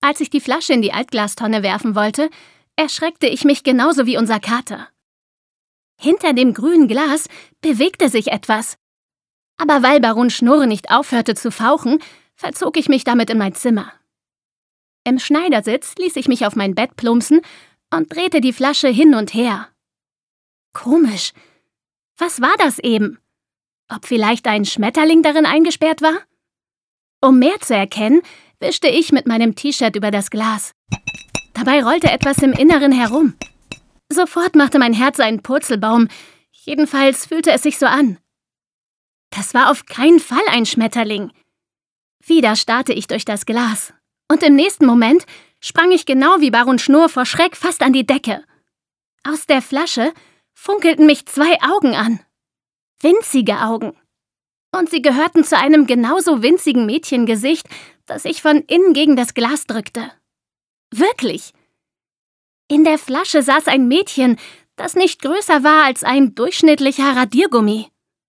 Als ich die Flasche in die Altglastonne werfen wollte, erschreckte ich mich genauso wie unser Kater. Hinter dem grünen Glas bewegte sich etwas. Aber weil Baron Schnurr nicht aufhörte zu fauchen, verzog ich mich damit in mein Zimmer. Im Schneidersitz ließ ich mich auf mein Bett plumpsen und drehte die Flasche hin und her. Komisch. Was war das eben? Ob vielleicht ein Schmetterling darin eingesperrt war? Um mehr zu erkennen, wischte ich mit meinem T-Shirt über das Glas. Dabei rollte etwas im Inneren herum. Sofort machte mein Herz einen Purzelbaum. Jedenfalls fühlte es sich so an. Das war auf keinen Fall ein Schmetterling. Wieder starrte ich durch das Glas. Und im nächsten Moment sprang ich genau wie Baron Schnurr vor Schreck fast an die Decke. Aus der Flasche funkelten mich 2 Augen an. Winzige Augen. Und sie gehörten zu einem genauso winzigen Mädchengesicht, das ich von innen gegen das Glas drückte. Wirklich. In der Flasche saß ein Mädchen, das nicht größer war als ein durchschnittlicher Radiergummi.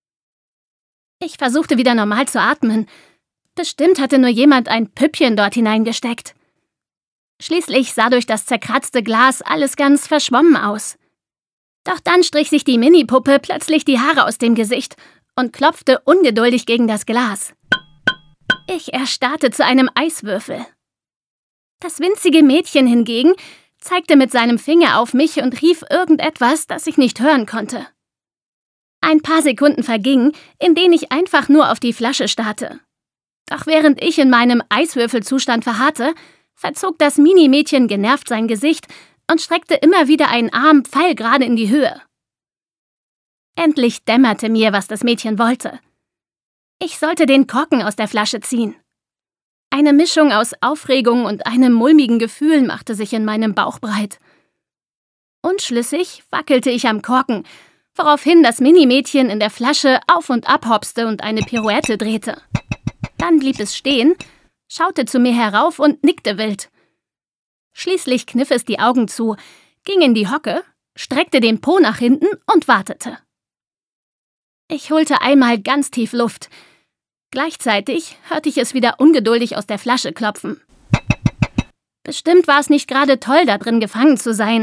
Ich versuchte wieder normal zu atmen. Bestimmt hatte nur jemand ein Püppchen dort hineingesteckt. Schließlich sah durch das zerkratzte Glas alles ganz verschwommen aus. Doch dann strich sich die Minipuppe plötzlich die Haare aus dem Gesicht und klopfte ungeduldig gegen das Glas. Ich erstarrte zu einem Eiswürfel. Das winzige Mädchen hingegen zeigte mit seinem Finger auf mich und rief irgendetwas, das ich nicht hören konnte. Ein paar Sekunden vergingen, in denen ich einfach nur auf die Flasche starrte. Doch während ich in meinem Eiswürfelzustand verharrte, verzog das Minimädchen genervt sein Gesicht und streckte immer wieder einen Arm pfeilgerade in die Höhe. Endlich dämmerte mir, was das Mädchen wollte. Ich sollte den Korken aus der Flasche ziehen. Eine Mischung aus Aufregung und einem mulmigen Gefühl machte sich in meinem Bauch breit. Unschlüssig wackelte ich am Korken, woraufhin das Minimädchen in der Flasche auf und ab hopste und eine Pirouette drehte. Dann blieb es stehen, schaute zu mir herauf und nickte wild. Schließlich kniff es die Augen zu, ging in die Hocke, streckte den Po nach hinten und wartete. Ich holte einmal ganz tief Luft. Gleichzeitig hörte ich es wieder ungeduldig aus der Flasche klopfen. Bestimmt war es nicht gerade toll, da drin gefangen zu sein.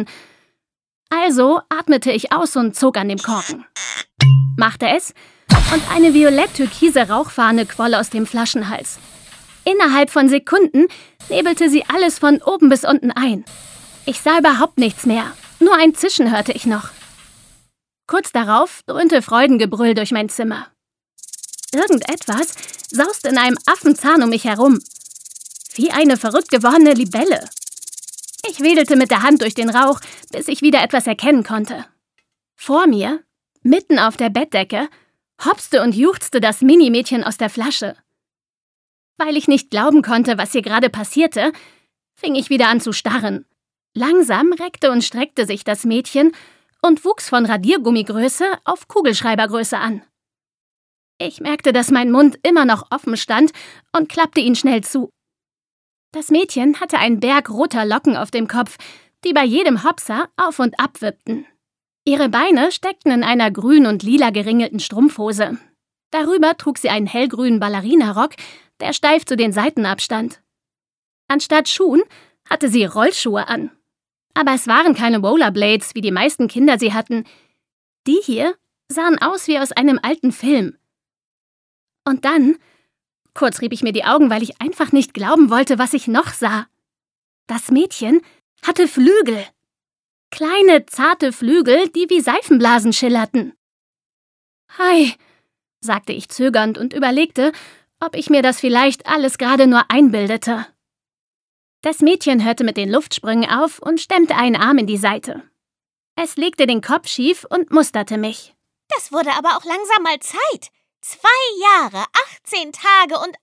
Also atmete ich aus und zog an dem Korken. Machte es, und eine violett-türkise Rauchfahne quoll aus dem Flaschenhals. Innerhalb von Sekunden nebelte sie alles von oben bis unten ein. Ich sah überhaupt nichts mehr, nur ein Zischen hörte ich noch. Kurz darauf dröhnte Freudengebrüll durch mein Zimmer. Irgendetwas sauste in einem Affenzahn um mich herum. Wie eine verrückt gewordene Libelle. Ich wedelte mit der Hand durch den Rauch, bis ich wieder etwas erkennen konnte. Vor mir, mitten auf der Bettdecke, hopste und juchzte das Minimädchen aus der Flasche. Weil ich nicht glauben konnte, was hier gerade passierte, fing ich wieder an zu starren. Langsam reckte und streckte sich das Mädchen und wuchs von Radiergummigröße auf Kugelschreibergröße an. Ich merkte, dass mein Mund immer noch offen stand und klappte ihn schnell zu. Das Mädchen hatte einen Berg roter Locken auf dem Kopf, die bei jedem Hopser auf und ab wippten. Ihre Beine steckten in einer grün und lila geringelten Strumpfhose. Darüber trug sie einen hellgrünen Ballerinarock, der steif zu den Seiten abstand. Anstatt Schuhen hatte sie Rollschuhe an. Aber es waren keine Rollerblades, wie die meisten Kinder sie hatten. Die hier sahen aus wie aus einem alten Film. Und dann, kurz rieb ich mir die Augen, weil ich einfach nicht glauben wollte, was ich noch sah. Das Mädchen hatte Flügel. Kleine, zarte Flügel, die wie Seifenblasen schillerten. »Hi«, sagte ich zögernd und überlegte, ob ich mir das vielleicht alles gerade nur einbildete. Das Mädchen hörte mit den Luftsprüngen auf und stemmte einen Arm in die Seite. Es legte den Kopf schief und musterte mich. »Das wurde aber auch langsam mal Zeit. 2 Jahre, 18 Tage und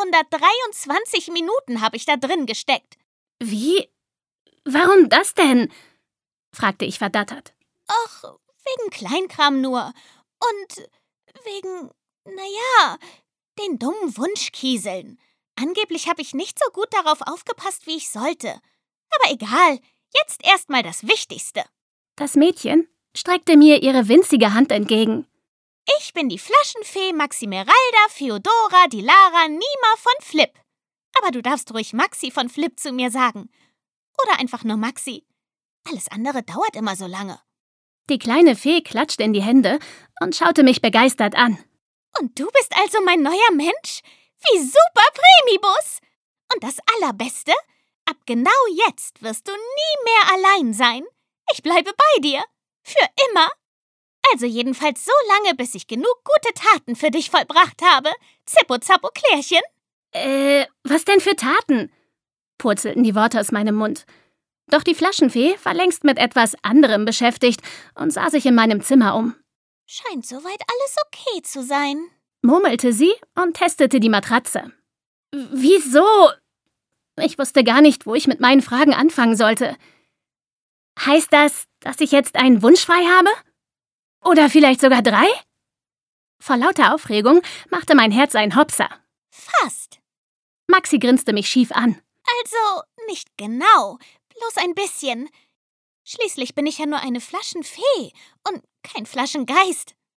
123 Minuten habe ich da drin gesteckt.« »Wie? Warum das denn?« fragte ich verdattert. »Ach, wegen Kleinkram nur. Und wegen, den dummen Wunschkieseln. Angeblich habe ich nicht so gut darauf aufgepasst, wie ich sollte. Aber egal, jetzt erstmal das Wichtigste.« Das Mädchen streckte mir ihre winzige Hand entgegen. »Ich bin die Flaschenfee Maximeralda Feodora Dilara Nima von Flip. Aber du darfst ruhig Maxi von Flip zu mir sagen. Oder einfach nur Maxi. Alles andere dauert immer so lange. Die kleine Fee klatschte in die Hände und schaute mich begeistert an. Und du bist also mein neuer Mensch? Wie super, Primibus! Und das Allerbeste? Ab genau jetzt wirst du nie mehr allein sein. Ich bleibe bei dir. Für immer. Also jedenfalls so lange, bis ich genug gute Taten für dich vollbracht habe. Zippo-Zappo-Klärchen. Was denn für Taten? Purzelten die Worte aus meinem Mund. Doch die Flaschenfee war längst mit etwas anderem beschäftigt und sah sich in meinem Zimmer um. Scheint soweit alles okay zu sein, Murmelte sie und testete die Matratze. Wieso? Ich wusste gar nicht, wo ich mit meinen Fragen anfangen sollte. Heißt das, dass ich jetzt einen Wunsch frei habe? Oder vielleicht sogar 3? Vor lauter Aufregung machte mein Herz einen Hopser. Fast. Maxi grinste mich schief an. Also nicht genau, bloß ein bisschen. Schließlich bin ich ja nur eine Flaschenfee und kein Flaschengeist.